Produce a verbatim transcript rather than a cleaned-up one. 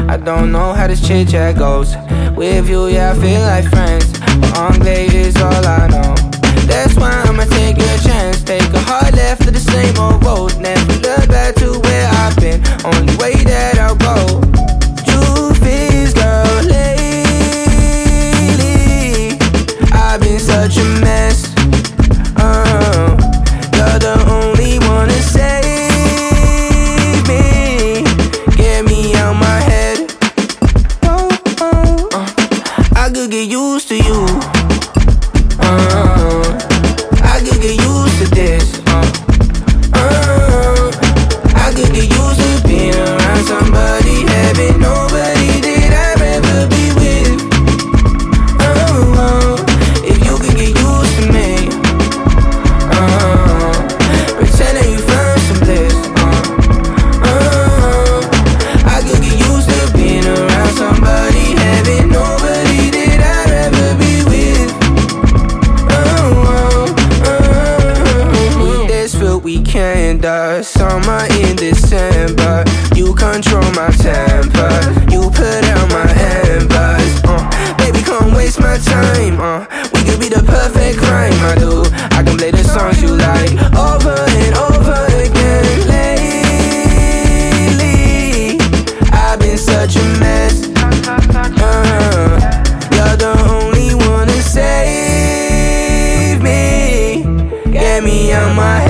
I don't know how this chit chat goes. With you, yeah, I feel like friends, but Anglais is all I know. That's why I'ma take a chance, take a hard left to the same old road. Never look back to where I've been, only way that I'll go. Truth is, girl, lately I've been such a mess. uh, You're the only one to save me, get me out my head. oh, oh. Uh, I could get used to you. uh, I could get used to this. uh, uh, I could get used to being around somebody, having nobody that I'd rather be with. Oh, oh, if you could get used to me, uh, pretending you found some bliss. uh, uh, I could get used to being around somebody, having nobody that I'd rather be with. With this feel weekend, uh, summer in December. You control my temper, you put out my embers. uh, Baby, come waste my time. uh, We could be the perfect crime, I do. I can play the songs you like over and over again. Lately I've been such a mess. uh, You're the only one to save me, get me out my head.